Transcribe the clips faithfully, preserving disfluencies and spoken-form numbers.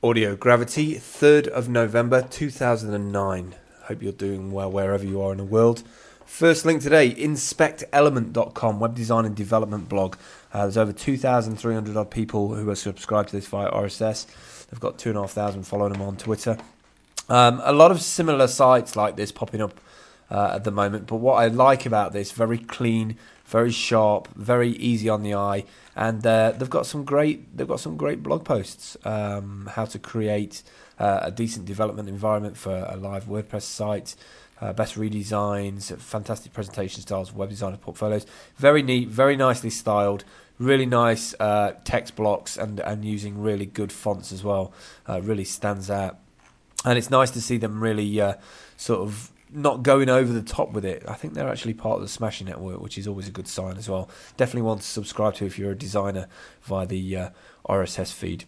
Audio Gravity, third of November two thousand nine. Hope you're doing well wherever you are in the world. First link today, inspect element dot com, web design and development blog. Uh, there's over two thousand three hundred odd people who are subscribed to this via R S S. They've got two thousand five hundred following them on Twitter. Um, a lot of similar sites like this popping up uh, at the moment, but what I like about this, very clean, very sharp, very easy on the eye, and uh, they've got some great they've got some great blog posts. Um, how to create uh, a decent development environment for a live WordPress site, uh, best redesigns, fantastic presentation styles, web designer portfolios. Very neat, very nicely styled, really nice uh, text blocks, and and using really good fonts as well. Uh, really stands out, and it's nice to see them really uh, sort of not going over the top with it. I think they're actually part of the Smashing Network, which is always a good sign as well. Definitely one to subscribe to if you're a designer via the uh, R S S feed.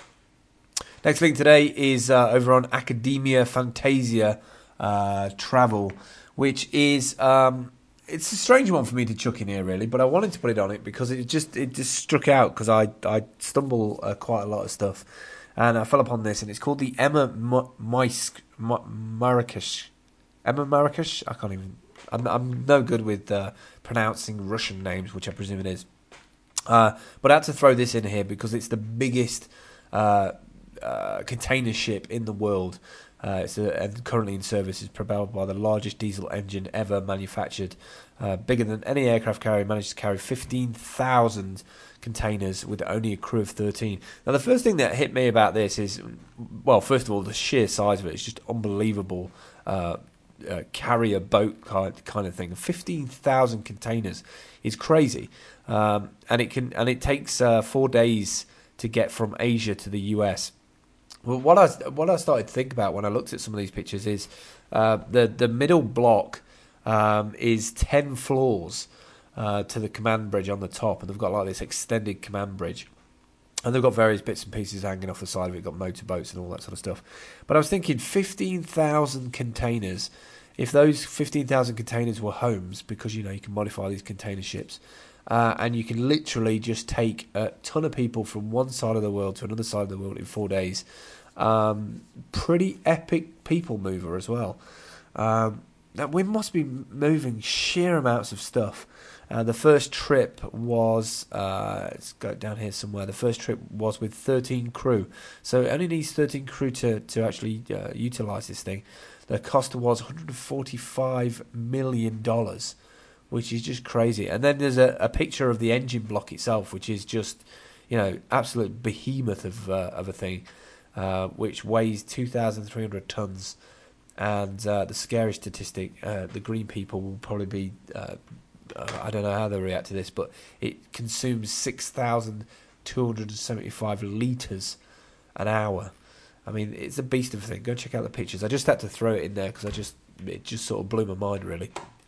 Next link today is uh, over on Academia Fantasia uh, Travel, which is um, it's a strange one for me to chuck in here really, but I wanted to put it on it because it just it just struck out because I I stumble uh, quite a lot of stuff, and I fell upon this, and it's called the Emma Maisk Marrakesh. Emma Marrakesh? I can't even... I'm, I'm no good with uh, pronouncing Russian names, which I presume it is. Uh, but I had to throw this in here because it's the biggest uh, uh, container ship in the world. Uh, it's a, and currently in service. It's propelled by the largest diesel engine ever manufactured. Uh, bigger than any aircraft carrier, managed to carry fifteen thousand containers with only a crew of thirteen. Now, the first thing that hit me about this is, well, first of all, the sheer size of it is just unbelievable. Uh, Uh, carrier boat kind kind of thing. Fifteen thousand containers is crazy, um, and it can and it takes uh, four days to get from Asia to the U S. Well, what I what I started to think about when I looked at some of these pictures is uh, the the middle block um, is ten floors uh, to the command bridge on the top, and they've got like this extended command bridge. And they've got various bits and pieces hanging off the side of it. Got motorboats and all that sort of stuff. But I was thinking fifteen thousand containers. If those fifteen thousand containers were homes, because, you know, you can modify these container ships, uh, and you can literally just take a ton of people from one side of the world to another side of the world in four days. Um, pretty epic people mover as well. Um, now we must be moving sheer amounts of stuff. Uh, the first trip was, uh, let's go down here somewhere, the first trip was with thirteen crew. So it only needs thirteen crew to, to actually uh, utilise this thing. The cost was one hundred forty-five million dollars, which is just crazy. And then there's a, a picture of the engine block itself, which is just, you know, absolute behemoth of, uh, of a thing, uh, which weighs two thousand three hundred tons. And uh, the scary statistic, uh, the green people will probably be... Uh, I don't know how they react to this, but it consumes six thousand two hundred seventy-five litres an hour. I mean, it's a beast of a thing. Go check out the pictures. I just had to throw it in there because I just it just sort of blew my mind, really.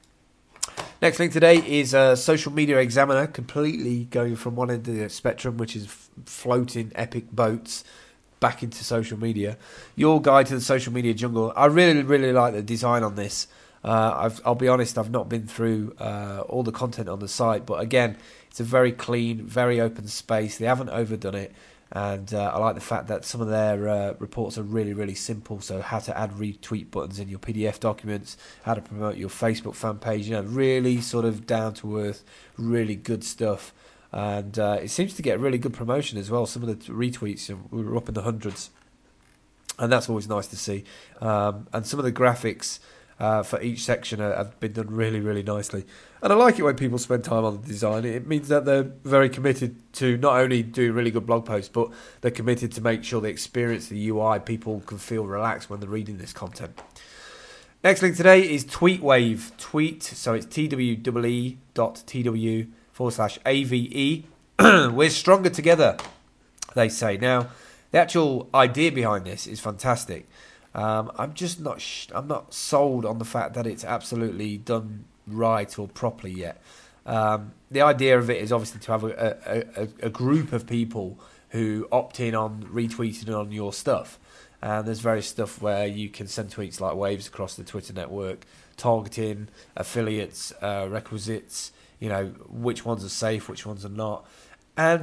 Next link today is uh, Social Media Examiner, completely going from one end of the spectrum, which is f- floating epic boats, back into social media. Your guide to the social media jungle. I really, really like the design on this. Uh, I've, I'll be honest, I've not been through uh, all the content on the site, but again, it's a very clean, very open space. They haven't overdone it, and uh, I like the fact that some of their uh, reports are really, really simple. So how to add retweet buttons in your P D F documents, how to promote your Facebook fan page, you know, really sort of down to earth, really good stuff. And uh, it seems to get really good promotion as well. Some of the retweets, we were up in the hundreds, and that's always nice to see. Um, and some of the graphics Uh, for each section uh, have been done really, really nicely. And I like it when people spend time on the design. It means that they're very committed to not only doing really good blog posts, but they're committed to make sure the experience, the U I, people can feel relaxed when they're reading this content. Next link today is Tweetwave. Tweet, so it's T-W-E-E dot T-W forward slash A-V-E. We're stronger together, they say. Now, the actual idea behind this is fantastic. Um, I'm just not sh- I'm not sold on the fact that it's absolutely done right or properly yet. Um, the idea of it is obviously to have a, a, a group of people who opt in on retweeting on your stuff. And there's various stuff where you can send tweets like waves across the Twitter network, targeting, affiliates, uh, requisites, you know, which ones are safe, which ones are not. And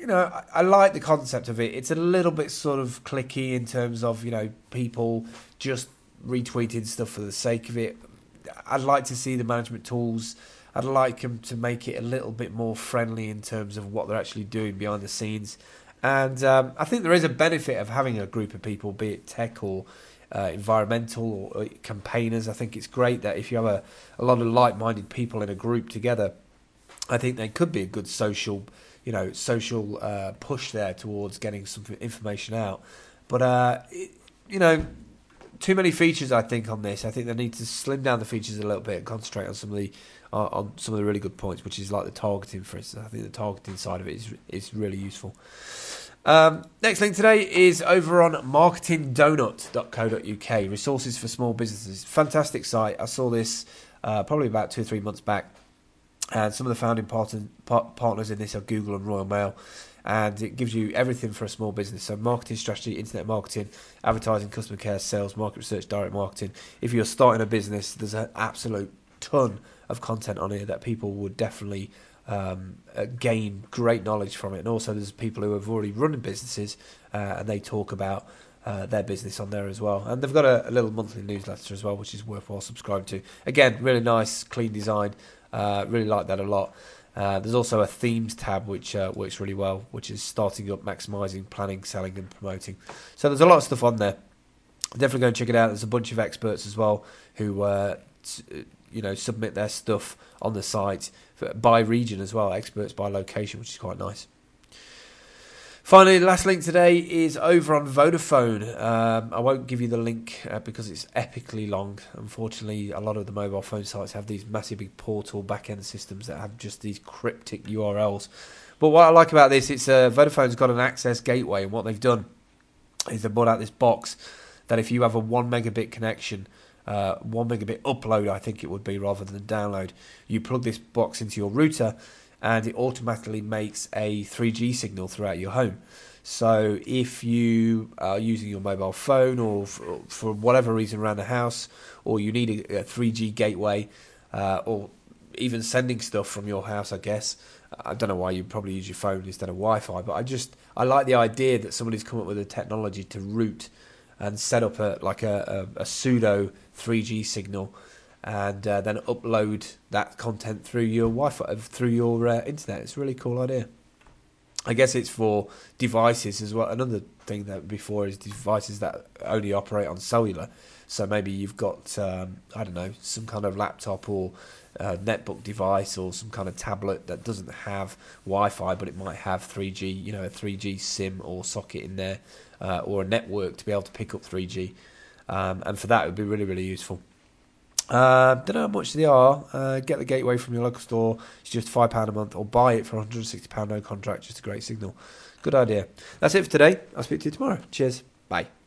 you know, I, I like the concept of it. It's a little bit sort of clicky in terms of, you know, people just retweeting stuff for the sake of it. I'd like to see the management tools. I'd like them to make it a little bit more friendly in terms of what they're actually doing behind the scenes. And um, I think there is a benefit of having a group of people, be it tech or uh, environmental or, or campaigners. I think it's great that if you have a, a lot of like-minded people in a group together, I think there could be a good social, you know, social uh, push there towards getting some information out. But, uh, it, you know, too many features, I think, on this. I think they need to slim down the features a little bit and concentrate on some of the uh, on some of the really good points, which is like the targeting, for instance. I think the targeting side of it is is really useful. Um, next link today is over on marketing donut dot co dot uk, resources for small businesses. Fantastic site. I saw this uh, probably about two or three months back, and some of the founding part- part- partners in this are Google and Royal Mail. And it gives you everything for a small business. So marketing strategy, internet marketing, advertising, customer care, sales, market research, direct marketing. If you're starting a business, there's an absolute ton of content on here that people would definitely um, uh, gain great knowledge from it. And also there's people who have already run businesses uh, and they talk about uh, their business on there as well. And they've got a, a little monthly newsletter as well, which is worthwhile subscribing to. Again, really nice, clean design. Uh, really like that a lot. Uh, there's also a themes tab which uh, works really well, which is starting up, maximising, planning, selling and promoting. So there's a lot of stuff on there. Definitely go and check it out. There's a bunch of experts as well who uh, t- you know submit their stuff on the site for, by region as well, experts by location, which is quite nice. Finally, the last link today is over on Vodafone. Um, I won't give you the link uh, because it's epically long. Unfortunately, a lot of the mobile phone sites have these massive big portal back-end systems that have just these cryptic U R Ls. But what I like about this, it's uh, Vodafone's got an access gateway, and what they've done is they've brought out this box that if you have a one megabit connection, uh, one megabit upload, I think it would be, rather than download, you plug this box into your router, and it automatically makes a three G signal throughout your home. So if you are using your mobile phone or for, for whatever reason around the house, or you need a, a three G gateway, uh, or even sending stuff from your house, I guess. I don't know why you probably use your phone instead of Wi-Fi, but I just I like the idea that somebody's come up with a technology to route and set up a like a, a, a pseudo three G signal, and uh, then upload that content through your Wi-Fi, through your uh, internet. It's a really cool idea. I guess it's for devices as well. Another thing that before is devices that only operate on cellular. So maybe you've got, um, I don't know, some kind of laptop or uh, netbook device or some kind of tablet that doesn't have Wi-Fi, but it might have three G, you know, a three G SIM or socket in there, uh, or a network to be able to pick up three G. Um, and for that, it would be really, really useful. Uh, don't know how much they are. Uh, get the gateway from your local store. It's just five pounds a month, or buy it for one hundred sixty pounds no contract. Just a great signal. Good idea. That's it for today. I'll speak to you tomorrow. Cheers. Bye.